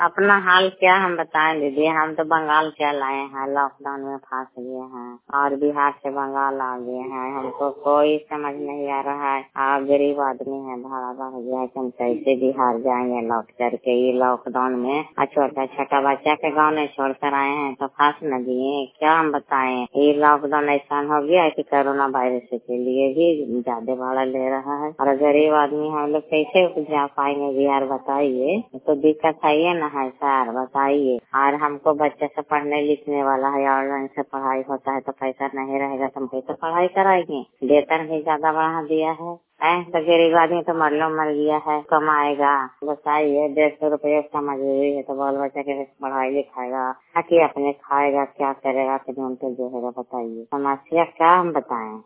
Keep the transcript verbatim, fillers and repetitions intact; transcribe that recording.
अपना हाल क्या हम बताएं दीदी, हम तो बंगाल चल आए हैं, लॉकडाउन में फंस गए हैं और बिहार से बंगाल आ गए हैं। हमको कोई समझ नहीं आ रहा है। आप गरीब आदमी है, भाड़ा बढ़ गया है, हम कैसे बिहार जाएंगे लौट करके। ये लॉकडाउन में छोटा छोटा बच्चा के गाँव में छोड़ कर आए हैं तो फंस न दिए, क्या हम बताएं। ये लॉकडाउन ऐसा हो गया है कि कोरोना वायरस के लिए भी ज्यादा भाड़ा ले रहा है और गरीब आदमी हम लोग कैसे जा पाएंगे बिहार, बताइए। तो दिक्कत है ये ना है सर, बताइए। और हमको बच्चे से पढ़ने लिखने वाला है, ऑनलाइन से पढ़ाई होता है तो पैसा नहीं रहेगा तो हम कैसे पढ़ाई कराएंगे। वेतन भी ज्यादा बढ़ा दिया है, ऐ तो गरीब आदमी तो मरलो मर गया है, कमाएगा बताइए। डेढ़ सौ रुपये का मजदूरी है तो बाल बच्चा के पढ़ाई लिखाएगा कि अपने खाएगा, क्या करेगा, फिर उनके जो है बताइए। समस्या क्या हम बताएं।